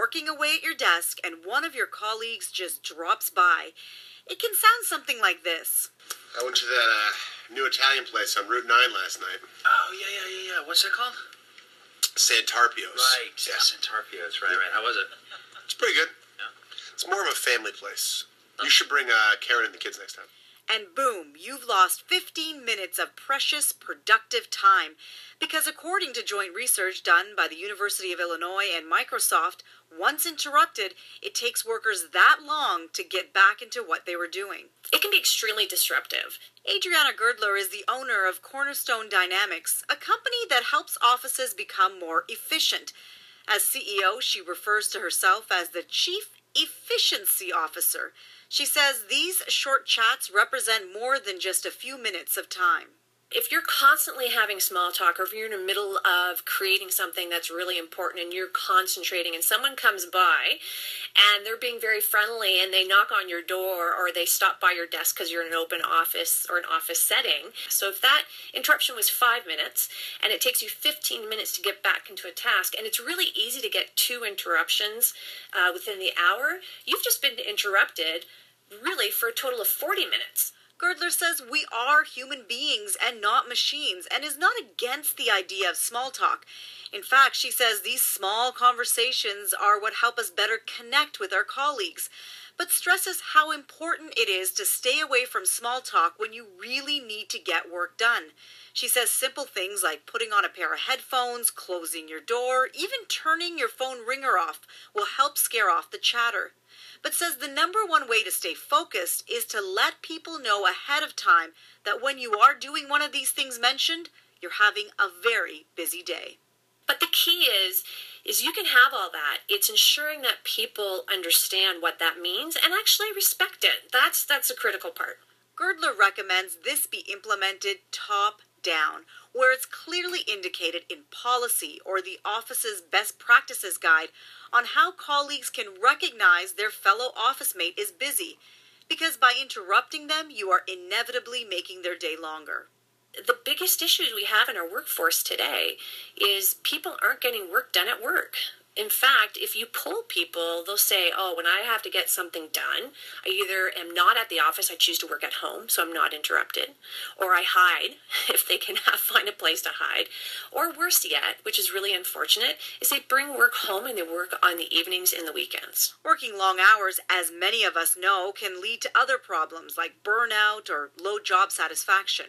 working away at your desk and one of your colleagues just drops by. It can sound something like this. I went to that new Italian place on Route 9 last night. Oh, yeah. What's that called? Santarpio's. Right, Yeah. Santarpio's. Right. How was it? It's pretty good. Yeah. It's more of a family place. You should bring Karen and the kids next time. And boom, you've lost 15 minutes of precious, productive time. Because according to joint research done by the University of Illinois and Microsoft, once interrupted, it takes workers that long to get back into what they were doing. It can be extremely disruptive. Adriana Girdler is the owner of Cornerstone Dynamics, a company that helps offices become more efficient. As CEO, she refers to herself as the Chief Efficiency Officer. She says these short chats represent more than just a few minutes of time. If you're constantly having small talk, or if you're in the middle of creating something that's really important and you're concentrating and someone comes by and they're being very friendly and they knock on your door or they stop by your desk because you're in an open office or an office setting. So if that interruption was 5 minutes and it takes you 15 minutes to get back into a task, and it's really easy to get 2 interruptions within the hour, you've just been interrupted really for a total of 40 minutes. Girdler says we are human beings and not machines, and is not against the idea of small talk. In fact, she says these small conversations are what help us better connect with our colleagues, but stresses how important it is to stay away from small talk when you really need to get work done. She says simple things like putting on a pair of headphones, closing your door, even turning your phone ringer off will help scare off the chatter. But says the number one way to stay focused is to let people know ahead of time that when you are doing one of these things mentioned, you're having a very busy day. But the key is you can have all that. It's ensuring that people understand what that means and actually respect it. That's a critical part. Girdler recommends this be implemented top down, where it's clearly indicated in policy or the office's best practices guide on how colleagues can recognize their fellow office mate is busy, because by interrupting them, you are inevitably making their day longer. The biggest issues we have in our workforce today is people aren't getting work done at work. In fact, if you poll people, they'll say, oh, when I have to get something done, I either am not at the office, I choose to work at home, so I'm not interrupted, or I hide if they can find a place to hide, or worse yet, which is really unfortunate, is they bring work home and they work on the evenings and the weekends. Working long hours, as many of us know, can lead to other problems like burnout or low job satisfaction.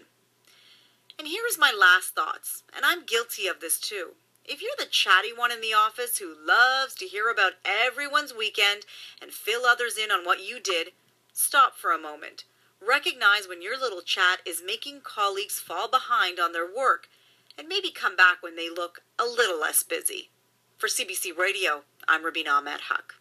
And here is my last thoughts, and I'm guilty of this too. If you're the chatty one in the office who loves to hear about everyone's weekend and fill others in on what you did, stop for a moment. Recognize when your little chat is making colleagues fall behind on their work, and maybe come back when they look a little less busy. For CBC Radio, I'm Rubina Ahmed Haq.